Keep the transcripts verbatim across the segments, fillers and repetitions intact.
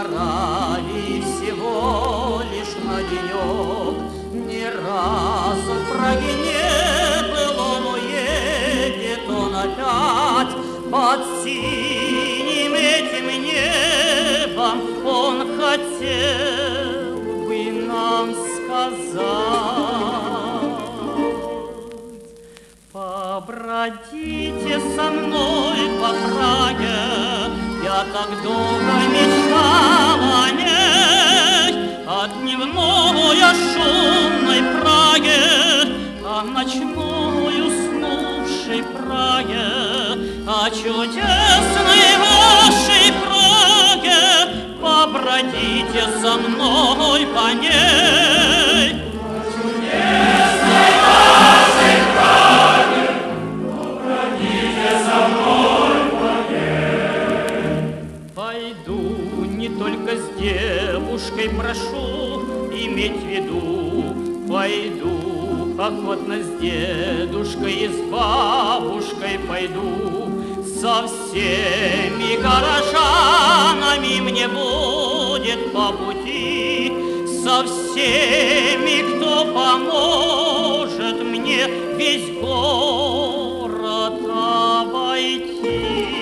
Аравии всего лишь на денек. Ни разу в Праге не был он, уедет он опять под синим этим небом. Он хотел бы нам сказать: побродите со мной по Праге, я так долго мечтал о ней, о дневной, о шумной Праге, о ночной уснувшей Праге, о чудесной вашей Праге. Побродите со мной по ней. О чудесной вашей Праге, побродите со мной по ней. Пойду не только с девушкой, прошу иметь в виду, пойду охотно с дедушкой и с бабушкой пойду, со всеми горожанами мне будет по пути, со всеми, кто поможет мне весь город обойти.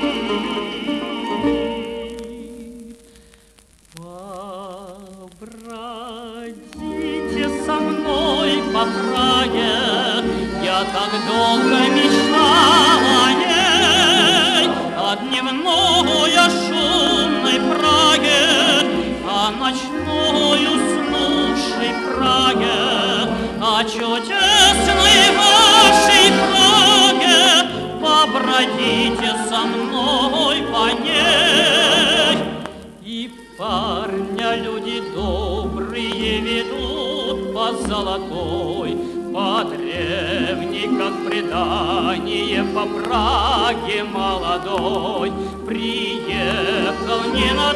Побродите со мной по Праге, я так долго мечтал о ней, о дневной, о шумной Праге, о ночной уснувшей Праге, о чудесной вашей Праге. Побродите со мной по ней. И парня люди добрые ведут по золотой, по древней, как предание, по Праге молодой. Приехал не на